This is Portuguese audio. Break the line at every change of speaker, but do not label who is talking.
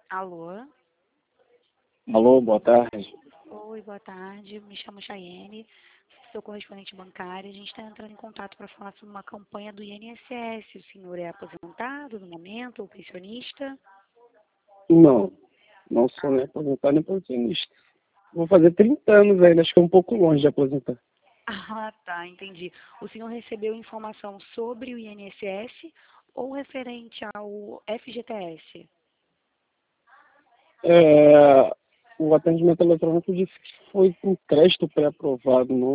Alô?
Alô, boa tarde.
Oi, boa tarde. Me chamo Chayene, sou correspondente bancária. A gente está entrando em contato para falar sobre uma campanha do INSS. O senhor é aposentado no momento ou pensionista?
Não, não sou nem aposentado nem pensionista. Vou fazer 30 anos ainda, acho que é um pouco longe de aposentar.
Ah, tá, entendi. O senhor recebeu informação sobre o INSS ou referente ao FGTS?
O atendimento eletrônico disse que foi com crédito pré-aprovado, não